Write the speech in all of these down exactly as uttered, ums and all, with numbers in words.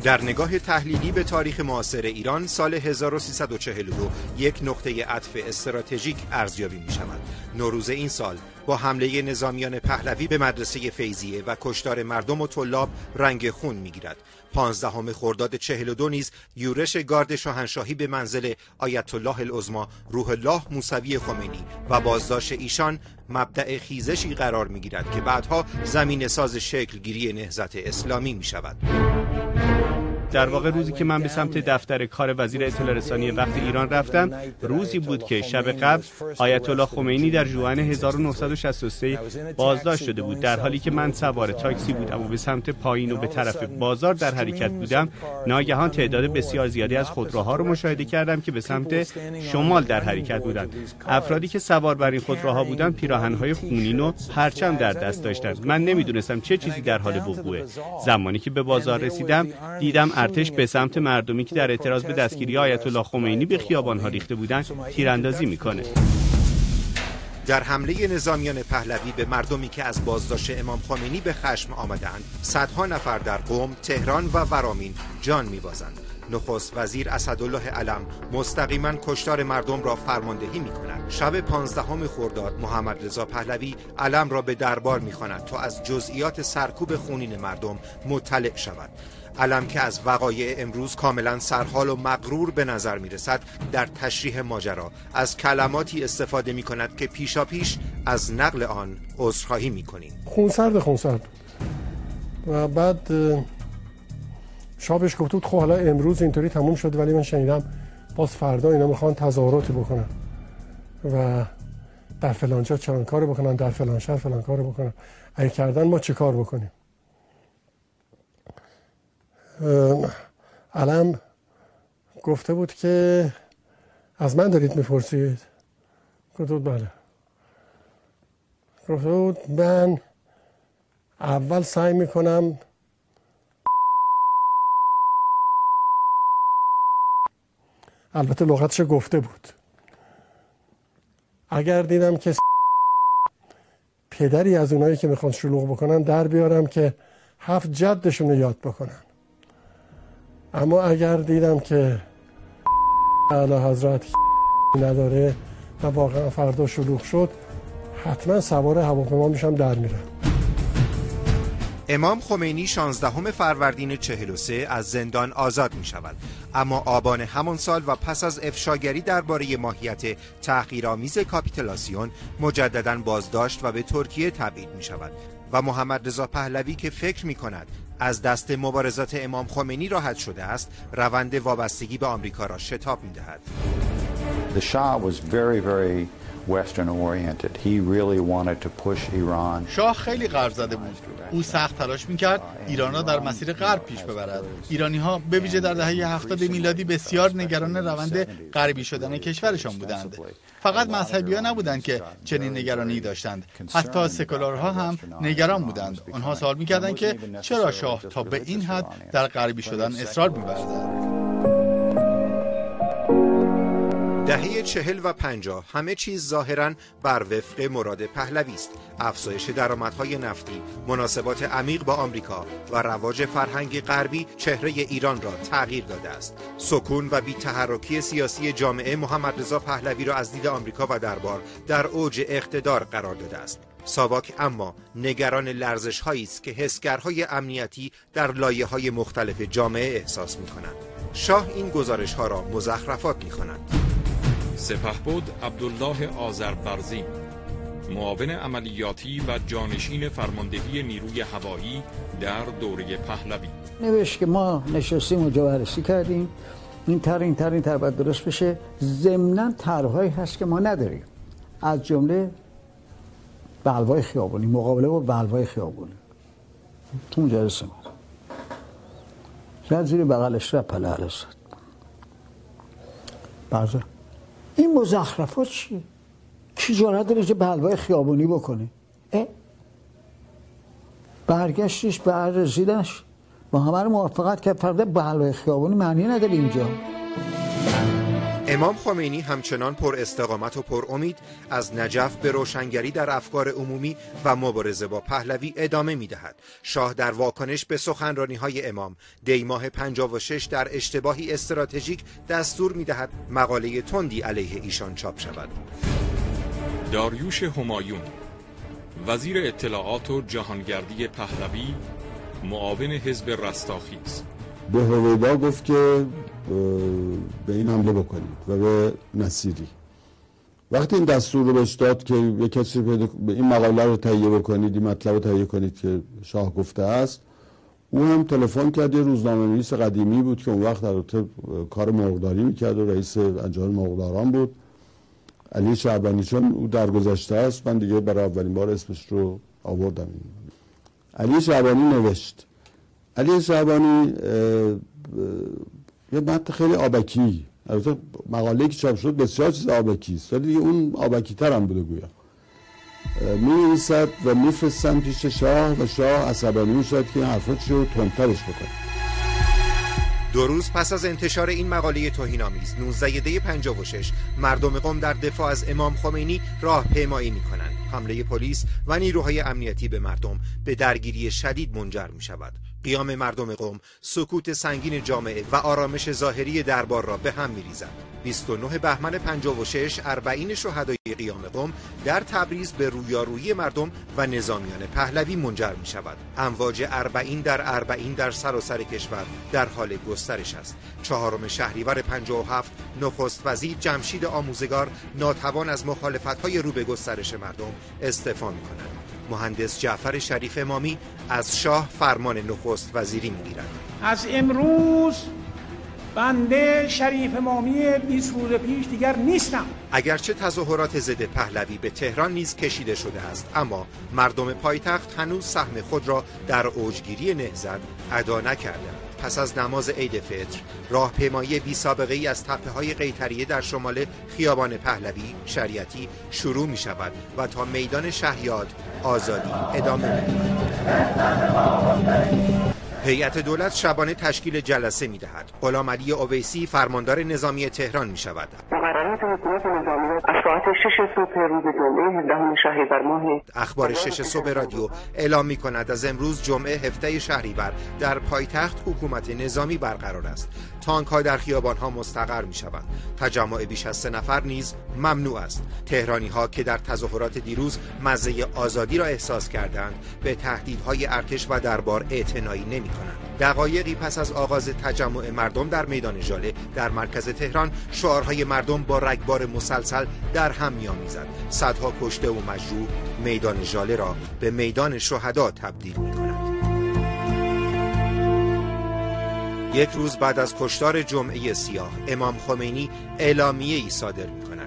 در نگاه تحلیلی به تاریخ معاصر ایران، سال هزار و سیصد و چهل و دو یک نقطه عطف استراتژیک ارزیابی می شود. نوروز این سال با حمله نظامیان پهلوی به مدرسه فیضیه و کشتار مردم و طلاب رنگ خون می گیرد. پانزدهم خرداد چهل و دو نیز یورش گارد شاهنشاهی به منزل آیت الله العظمی روح الله موسوی خمینی و بازداشت ایشان مبدأ خیزشی قرار می گیرد که بعدها زمین ساز شکل گیری نهضت اسلامی می شود. در واقع روزی که من به سمت دفتر کار وزیر اطلاع رسانی وقت ایران رفتم، روزی بود که شب قبل آیت الله خمینی در ژوئن هزار و نهصد و شصت و سه بازداشت شده بود. در حالی که من سوار تاکسی بودم و به سمت پایین و به طرف بازار در حرکت بودم، ناگهان تعداد بسیار زیادی از خودروها رو مشاهده کردم که به سمت شمال در حرکت بودند. افرادی که سوار بر این خودروها بودند پیراهن‌های خونین و پرچم در دست داشتند. من نمیدونستم چه چیزی در حال وقوعه. زمانی که به بازار رسیدم، دیدم ارتش به سمت مردمی که در اعتراض به دستگیری آیت الله خمینی به خیابان‌ها ریخته بودند تیراندازی میکنه. در حمله نظامیان پهلوی به مردمی که از بازداشت امام خمینی به خشم آمدند، صدها نفر در قم، تهران و ورامین جان می‌بازند. نخست وزیر اسدالله علم مستقیما کشتار مردم را فرماندهی می‌کند. شب پانزدهم خرداد محمد رضا پهلوی علم را به دربار می‌خواند تا از جزئیات سرکوب خونین مردم مطلع شود. علم که از وقایع امروز کاملا سرحال و مغرور به نظر می رسد، در تشریح ماجرا از کلماتی استفاده می کند که پیشا پیش از نقل آن عذرخواهی می کنیم. خونسرد خونسرد و بعد شابش گفت بود خب حالا امروز اینطوری تموم شد، ولی من شنیدم باز فردا اینا میخوان تظاهراتی بکنن و در فلان جا چنان کارو بکنن، در فلان شهر فلان کارو بکنن. اگه کردن ما چه کار بکنیم؟ علم گفته بود که از من دارید میپرسید؟ گفته بود بله. گفته بود من اول سعی میکنم البته لغتش گفته بود، اگر دیدم که پدری از اونایی که میخوان شلوغ بکنن در بیارم که هفت جدشون رو یاد بکنن. اما اگر دیدم که اعلی حضرت نداره و واقعا فردا شلوغ شد، حتما سوار هواپیما میشم در میرم. امام خمینی شانزدهم فروردین چهل و سه از زندان آزاد می شود، اما آبان همان سال و پس از افشاگری درباره ماهیت تحقیرآمیز کاپیتولاسیون مجددا بازداشت و به ترکیه تبعید می شود و محمد رضا پهلوی که فکر می کند از دست مبارزات امام خمینی راحت شده است، روند وابستگی به آمریکا را شتاب می دهد. The Shah was very very Western oriented. He really wanted to push Iran. شاه خیلی غرب زده بود. او سخت تلاش می‌کرد ایران را در مسیر غرب پیش ببرد. ایرانی‌ها به ویژه در دهه هفتاد میلادی بسیار نگران روند غربی شدن کشورشان بودند. فقط مذهبی‌ها نبودند که چنین نگرانی داشتند. حتی سکولارها هم نگران بودند. آنها سوال می‌کردند که چرا شاه تا به این حد در غربی شدن اصرار می‌ورزد. دهه چهل و پنجاه همه چیز ظاهراً بر وفق مراد پهلوی است. افزایش درآمدهای نفتی، مناسبات عمیق با آمریکا و رواج فرهنگ غربی چهره ایران را تغییر داده است. سکون و بی‌تحرکی سیاسی جامعه محمد رضا پهلوی را از دید آمریکا و دربار در اوج اقتدار قرار داده است. ساواک اما نگران لرزش‌هایی است که حسگرهای امنیتی در لایه‌های مختلف جامعه احساس می‌کنند. شاه این گزارش‌ها را مزخرفات می‌خواند. سپهبد عبدالله آذربرزی، معاون عملیاتی و جانشین فرماندهی نیروی هوایی در دوره پهلوی، نوشت که ما نشستیم و جوارسی کردیم، این تر این تر این تر باید درست بشه. ضمناً طرح‌هایی هست که ما نداریم، از جمله بلوای خیابانی، مقابله با بلوای خیابانی تو مجلس ما زد زیر بغلش را پله علیه زد. برزه این مزخرفات چیه؟ کی جرأت داره که بلوای خیابانی بکنه؟ برگشتش بر رسیدنش با همه رو موافقت کرد، فرده بلوای خیابانی معنی نداره اینجا. امام خمینی همچنان پر استقامت و پر امید از نجف به روشنگری در افکار عمومی و مبارزه با پهلوی ادامه می‌دهد. شاه در واکنش به سخنرانی‌های امام دی ماه پنجاه و شش در اشتباهی استراتژیک دستور می‌دهد مقاله تندی علیه ایشان چاپ شود. داریوش همایون، وزیر اطلاعات و جهانگردی پهلوی، معاون حزب رستاخیز، به هویدا گفت که به این حمله بکنید و به نصیری. وقتی این دستور رو بهش داد که یک کسی به این مقاله رو تهیه بکنید، این مطلب رو تهیه کنید که شاه گفته است، او هم تلفن کرد. یه روزنامه‌نویس قدیمی بود که اون وقت در کار مرغداری میکرد و رئیس انجمن مرغداران بود، علی شعبانی، چون او درگذشته است من دیگه برای اولین بار اسمش رو آوردم. علی شعبانی نوشت. علی شعبانی یه متن خیلی آبکی، البته مقاله‌ای که چاپ شد بسیار چیز آبکی است، ولی دیگه اون آبکی تر هم بوده گویا. می‌نویسد و می‌فرستن پیش شاه و شاه عصبانی می‌شد که این حرفات رو تندترش بکنه. دو روز پس از انتشار این مقاله توهین‌آمیز، نوزده دی پنجاه و شش، مردم قم در دفاع از امام خمینی راهپیمایی می‌کنند. حمله پلیس و نیروهای امنیتی به مردم به درگیری شدید منجر می‌شود. قیام مردم قم، سکوت سنگین جامعه و آرامش ظاهری دربار را به هم می‌ریزد. بیست و نه بهمن پنجاه و شش، اربعین شهدای قیام قم در تبریز به رویارویی مردم و نظامیان پهلوی منجر می‌شود. امواج اربعین در اربعین در سراسر کشور در حال گسترش است. چهارم شهریور پنجاه و هفت، نخست وزیر جمشید آموزگار ناتوان از مخالفت‌های رو به گسترش مردم استعفا می‌کند. مهندس جعفر شریف امامی از شاه فرمان نخست وزیری می‌گیرد. از امروز بنده شریف امامی بیست روز پیش دیگر نیستم. اگرچه تظاهرات ضد پهلوی به تهران نیز کشیده شده است، اما مردم پایتخت هنوز سهم خود را در اوجگیری نهضت ادا نکردند. پس از نماز عید فطر، راهپیمایی بی سابقه ای از تپه‌های قیطریه در شمال خیابان پهلوی شریعتی شروع می شود و تا میدان شهیاد آزادی ادامه می دهد. هیئت دولت شبانه تشکیل جلسه می دهد. غلام علی اویسی فرماندار نظامی تهران می شود. مقررات حکومت نظامی از ساعت شش صبح روز جمعه هفدهم شهریور ماه اخبار شش صبح رادیو اعلام می کند از امروز جمعه هفدهم شهریور در پایتخت حکومت نظامی برقرار است. تانک ها در خیابان ها مستقر می شوند. تجمع بیش از سه نفر نیز ممنوع است. تهرانی ها که در تظاهرات دیروز مزه آزادی را احساس کردند به تهدیدهای ارتش و دربار اعتنایی نمی کنند. دقایقی پس از آغاز تجمع مردم در میدان ژاله در مرکز تهران، شعارهای مردم با رگبار مسلسل در هم می‌آمیزد. صدها کشته و مجروح میدان ژاله را به میدان شهدا تبدیل می‌کند. یک روز بعد از کشتار جمعه سیاه، امام خمینی اعلامیه‌ای صادر می‌کند.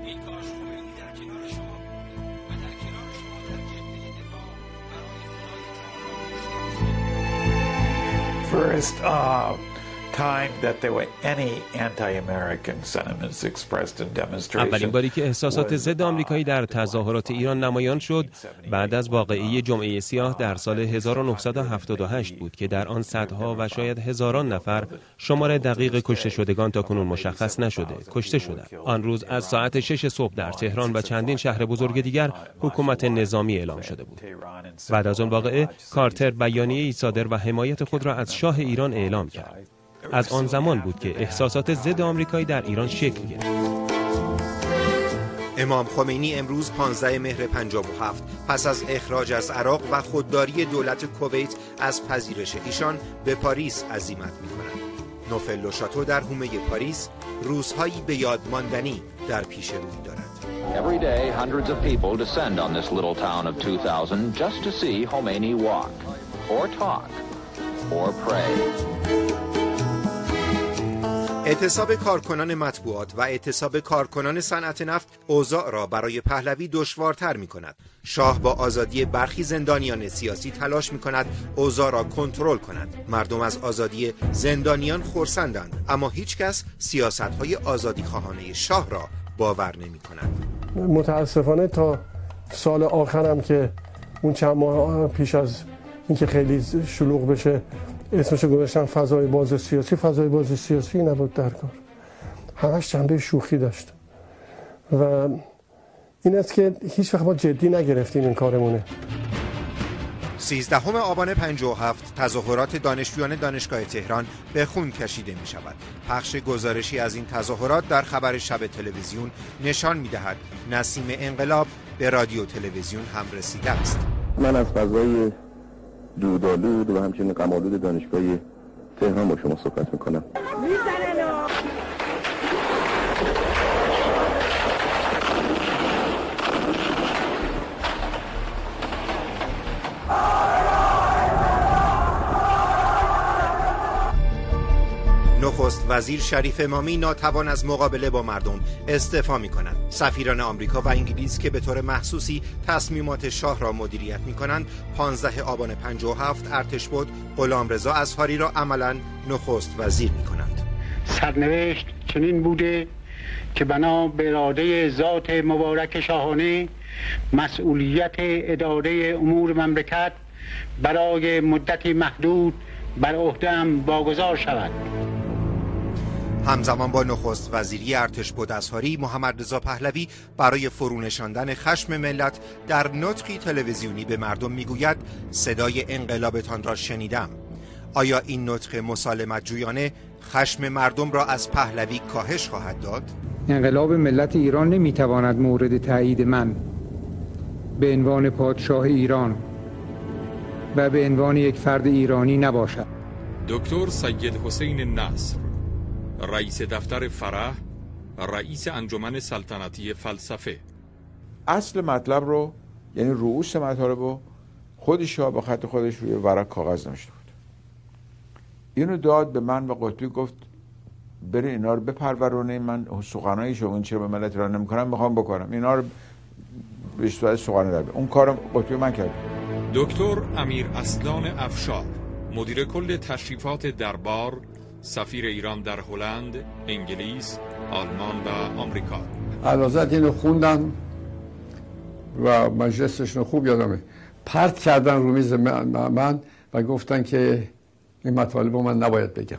First uh, time that there were any anti-American sentiments expressed in demonstration. اولین باری که احساسات ضد آمریکایی در تظاهرات ایران نمایان شد بعد از واقعه جمعه سیاه در سال هزار و نهصد و هفتاد و هشت بود که در آن صدها و شاید هزاران نفر، شمار دقیق کشته شدگان تاکنون مشخص نشده، کشته شدند. آن روز از ساعت شش صبح در تهران و چندین شهر بزرگ دیگر حکومت نظامی اعلام شده بود. بعد از آن واقعه کارتر بیانیه‌ای صادر و حمایت خود را از شاه ایران اعلام کرد. از آن زمان بود که احساسات ضد آمریکایی در ایران شکل گرفت. امام خمینی امروز پانزدهم مهر پنجاه و هفت پس از اخراج از عراق و خودداری دولت کویت از پذیرش ایشان به پاریس عزیمت می‌کند. نوفل شاتو در حومه پاریس روزهایی به یاد ماندنی در پیش روی دارد. Every day hundreds of people descend on this little town of two thousand just to see Khomeini walk or talk or pray. اعتصاب کارکنان مطبوعات و اعتصاب کارکنان صنعت نفت اوضاع را برای پهلوی دشوارتر می کند. شاه با آزادی برخی زندانیان سیاسی تلاش می کند اوضاع را کنترل کند. مردم از آزادی زندانیان خرسندند، اما هیچ کس سیاست‌های آزادی خواهانه شاه را باور نمی کند. متاسفانه تا سال آخرم که اون چند ماه پیش از اینکه خیلی شلوغ بشه اسمشو گذاشتن فضای باز سیاسی، فضای باز سیاسی نبود در کار. همش جنبه شوخی داشت و این است که هیچ وقت ما جدی نگرفتیم این کارمونه. سیزدهم آبان پنجاه و هفت تظاهرات دانشجویان دانشگاه تهران به خون کشیده می شود. پخش گزارشی از این تظاهرات در خبر شب تلویزیون نشان می دهد نسیم انقلاب به رادیو تلویزیون هم رسیده است. من از فضای دودآلود و همچنین غم‌آلود دانشگاه تهران با شما صحبت می کنم. نخست وزیر شریف امامی ناتوان از مقابله با مردم استعفا می کنند. سفیران آمریکا و انگلیس که به طور محسوسی تصمیمات شاه را مدیریت می کنند، پانزدهم آبان پنجاه و هفت ارتشبد غلامرضا اظهاری را عملاً نخست وزیر می کنند. سرنوشت چنین بوده که بنا به اراده ذات مبارک شاهانه مسئولیت اداره امور مملکت برای مدتی محدود بر عهده‌ام واگذار شود. همزمان با نخست وزیری ارتشبد اظهاری، محمد رضا پهلوی برای فرونشاندن خشم ملت در نطقی تلویزیونی به مردم میگوید صدای انقلابتان را شنیدم. آیا این نطق مسالمت جویانه خشم مردم را از پهلوی کاهش خواهد داد؟ انقلاب ملت ایران نمیتواند مورد تایید من به عنوان پادشاه ایران و به عنوان یک فرد ایرانی نباشد. دکتر سید حسین نصر، رئیس دفتر فرح، رئیس انجمن سلطنتی فلسفه. اصل مطلب رو، یعنی رؤوس مطالب رو خود شاه با خط خودش روی ورق کاغذ نوشته بود. اینو داد به من و قطبی، گفت بره اینا رو بپرورونه. من سخنای شما این چرا به ملت ایران نمی‌کنم، میخوام بکنم اینا رو به صورت سخن در اون کارم قطبی من کرد. دکتر امیر اصلان افشار، مدیر کل تشریفات دربار، سفیر ایران در هلند، انگلیس، آلمان و آمریکا. علازت اینو خوندن و مجلسشون خوب یادمه، پرت کردن رو میز من و گفتن که این مطالب من نباید بگم.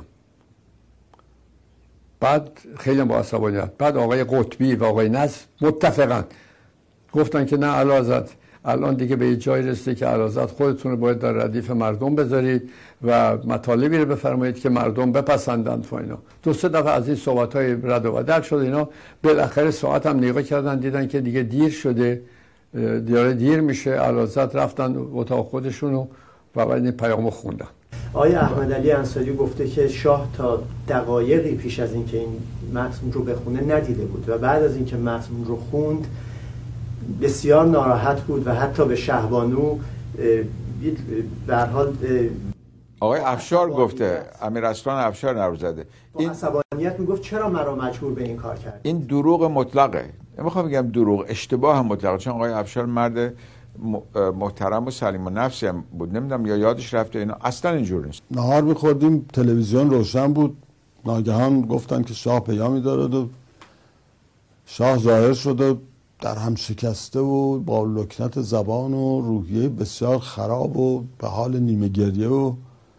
بعد خیلی با عصبانیت، بعد آقای قطبی و آقای نصر متفقاً گفتن که نه علازت، الان دیگه به جای رسیده که علازت خودتون رو باید در ردیف مردم بذارید و مطالبی رو بفرمایید که مردم بپسندند و اینا. دو سه دفعه از این صحبت‌های رد و بدل شد اینا. بالاخره ساعت هم نگاه کردن دیدن که دیگه دیر شده، دیاره دیر میشه. علازت رفتن اتاق خودشونو و بعد این پیامو خوندن. آقای احمد علی انصاری گفته که شاه تا دقایقی پیش از اینکه این متن رو بخونه ندیده بود و بعد از اینکه متن رو خوند بسیار ناراحت بود و حتی به شهبانو به هر حال آقای افشار گفته، امیر اصلان افشار نرو زده، این عصبانیت میگفت چرا مرا مجبور به این کار کرد. این دروغ مطلقه. نمیخوام بگم دروغ، اشتباه هم مطلقه، چون آقای افشار مرد محترم و سلیم و نفسی هم بود. نمیدونم یا یادش رفته اینا، اصلا اینجور نیست. نهار میخوردیم، تلویزیون روشن بود، ناگهان گفتن که شاه پیامی دارد و شاه ظاهر شده در هم شکسته و با لکنت زبان و روحیه بسیار خراب و به حال نیمه گریه و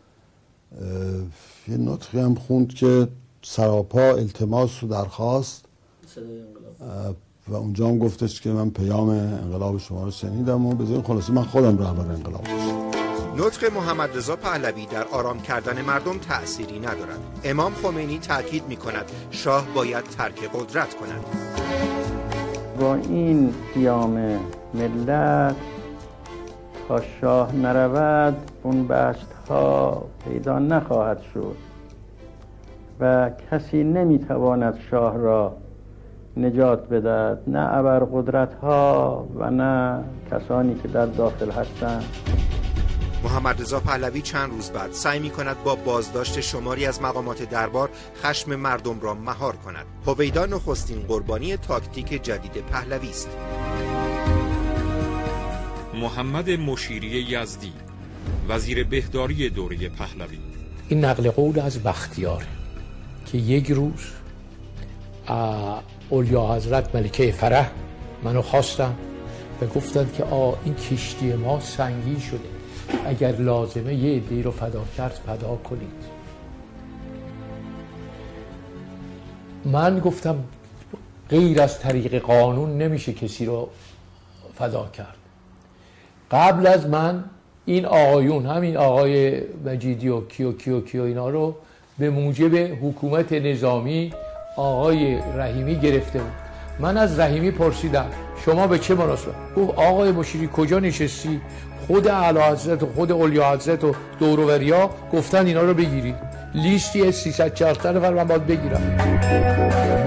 یه نطقی هم خوند که سراپا التماس و درخواست و اونجا هم گفتش که من پیام انقلاب شما رو شنیدم و بذارین خلاصه من خودم رهبر انقلاب باشم. نطق محمد رضا پهلوی در آرام کردن مردم تأثیری ندارد. امام خمینی تاکید می کند شاه باید ترک قدرت کند. با این قیام ملت تا شاه نرود اون بست ها پیدا نخواهد شد و کسی نمیتواند شاه را نجات بدهد، نه ابرقدرت ها و نه کسانی که در داخل هستند. محمد رضا پهلوی چند روز بعد سعی می کند با بازداشت شماری از مقامات دربار خشم مردم را مهار کند. هویدا نخستین قربانی تاکتیک جدید پهلوی است. محمد مشیری یزدی، وزیر بهداری دوره پهلوی. این نقل قول از بختیار که یک روز اولیا حضرت ملکه فرح منو خواستن و گفتند که آ این کشتی ما سنگین شده، اگر لازمه یه عده‌ای رو فدا کرد فدا کنید. من گفتم غیر از طریق قانون نمیشه کسی رو فدا کرد. قبل از من این آقایون، همین آقای مجیدی و کیو کیو کیو اینا رو به موجب حکومت نظامی آقای رحیمی گرفته بود. من از رحیمی پرسیدم شما به چه مناسبت؟ گفت آقای مشیری کجا نشستی؟ خود اعلیحضرت و خود اولیاءحضرت و دوروبریا گفتن اینا رو بگیری. لیستی سیصد چهارصد نفر من باید بگیرم.